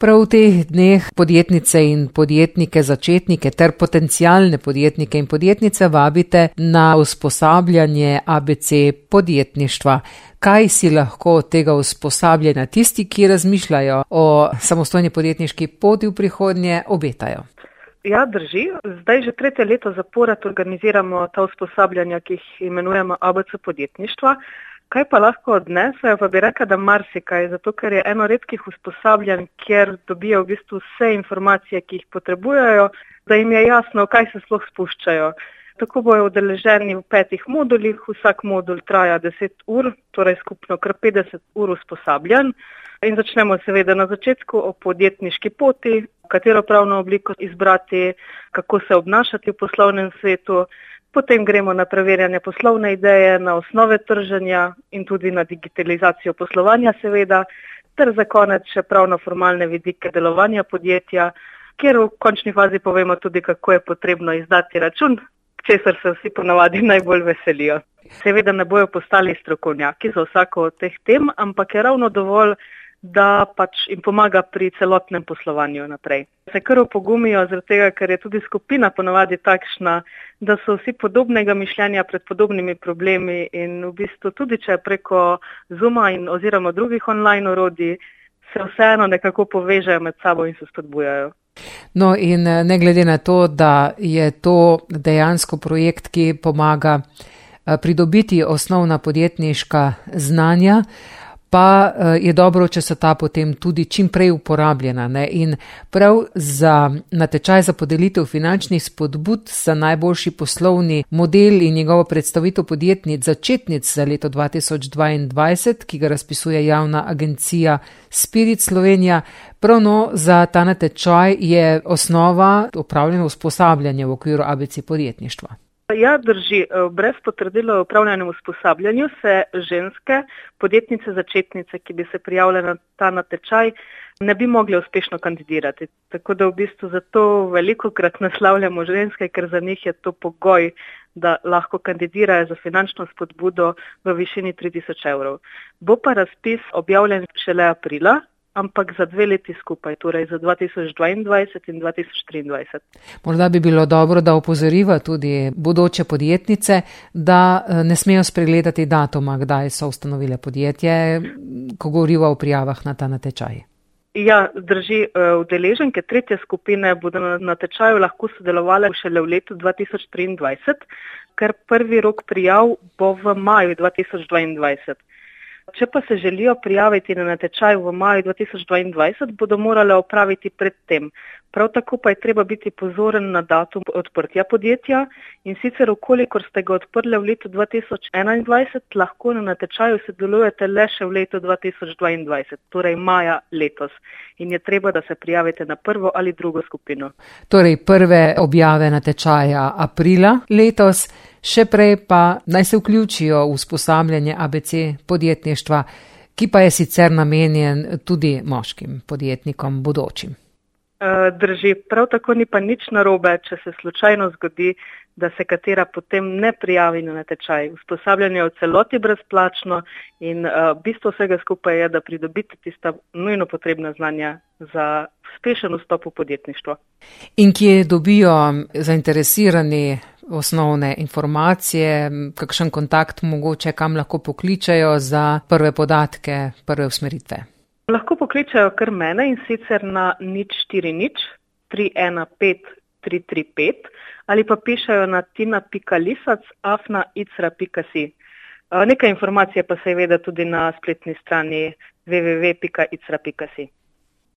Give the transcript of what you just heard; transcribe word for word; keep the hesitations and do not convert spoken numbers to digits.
Prav v teh dneh podjetnice in podjetnike, začetnike ter potencialne podjetnike in podjetnice vabite na usposabljanje A B C podjetništva. Kaj si lahko od tega usposabljanja tisti, ki razmišljajo o samostojni podjetniški poti v prihodnje, obetajo? Ja, drži. Zdaj že tretje leto zapored organiziramo ta usposabljanja, ki jih imenujemo A B C podjetništva. Kaj pa lahko odnesejo, pa bi rekla, da marsikaj, zato ker je eno redkih usposabljanj, kjer dobijo v bistvu vse informacije, ki jih potrebujejo, da jim je jasno, kaj se sploh spuščajo. Tako bojo udeleženi v petih modulih, vsak modul traja deset ur, torej skupno kar petdeset ur usposabljanj. In začnemo seveda na začetku o podjetniški poti, katero pravno obliko izbrati, kako se obnašati v poslovnem svetu. Potem gremo na preverjanje poslovne ideje, na osnove trženja in tudi na digitalizacijo poslovanja seveda, ter za konec še pravno-formalne vidike delovanja podjetja, kjer v končni fazi povemo tudi, kako je potrebno izdati račun, česar se vsi ponavadi najbolj veselijo. Seveda ne bojo postali strokovnjaki za vsako od teh tem, ampak je ravno dovolj, da pač jim pomaga pri celotnem poslovanju naprej. Se kar opogumijo, zaradi tega, ker je tudi skupina ponavadi takšna, da so vsi podobnega mišljenja pred podobnimi problemi in v bistvu tudi, če preko Zooma in oziroma drugih online orodij, se vseeno nekako povežejo med sabo in se spodbujajo. No in ne glede na to, da je to dejansko projekt, ki pomaga pridobiti osnovna podjetniška znanja, pa je dobro, če so ta potem tudi čim prej uporabljena. Ne? In prav za natečaj za podelitev finančnih spodbud za najboljši poslovni model in njegovo predstavitev podjetnic začetnic za leto dva tisoč dvaindvajset, ki ga razpisuje javna agencija Spirit Slovenija, pravno za ta natečaj je osnova opravljeno usposabljanje v okviru A B C podjetništva. Ja, drži. Brez potrdila o upravljenem usposabljanju se ženske, podjetnice, začetnice, ki bi se prijavile na ta natečaj, ne bi mogli uspešno kandidirati. Tako da v bistvu zato velikokrat naslavljamo ženske, ker za njih je to pogoj, da lahko kandidirajo za finančno spodbudo v višini tri tisoč evrov. Bo pa razpis objavljen šele aprila, ampak za dve leti skupaj, torej za dva tisoč dvaindvajset in dva tisoč triindvajset. Morda bi bilo dobro, da opozoriva tudi bodoče podjetnice, da ne smejo spregledati datuma, kdaj so ustanovile podjetje, ko govoriva o prijavah na ta natečaj. Ja, drži. Udeleženke tretje skupine bodo na natečaju lahko sodelovale šele v letu dva tisoč triindvajset, ker prvi rok prijav bo v maju dva tisoč dvaindvajset. Če pa se želijo prijaviti na natečaj v maju dva tisoč dvaindvajset, bodo morale opraviti pred tem. Prav tako pa je treba biti pozoren na datum odprtja podjetja in sicer ukolikor ste ga odprli v letu dva tisoč enaindvajset, lahko na natečaju sodelujete le še v letu dva tisoč dvaindvajset, torej maja letos. In je treba, da se prijavite na prvo ali drugo skupino. Torej prve objave natečaja aprila letos, še prej pa naj se vključijo v usposabljanje A B C podjetništva, ki pa je sicer namenjen tudi moškim podjetnikom bodočim. Drži. Prav tako ni pa nič narobe, če se slučajno zgodi, da se katera potem ne prijavi na natečaj. Usposabljanje je v celoti brezplačno in uh, bistvo vsega skupaj je, da pridobite tista nujno potrebna znanja za uspešen vstop v podjetništvo. In kje dobijo zainteresirani osnovne informacije, kakšen kontakt mogoče, kam lahko pokličajo za prve podatke, prve usmeritve? Lahko pokličajo kar mene in sicer na nič štiri nič tri ena pet tri tri pet ali pa pišajo na tina pika lisac afna icra pika si. Nekaj informacije pa seveda tudi na spletni strani w w w pika icra pika si.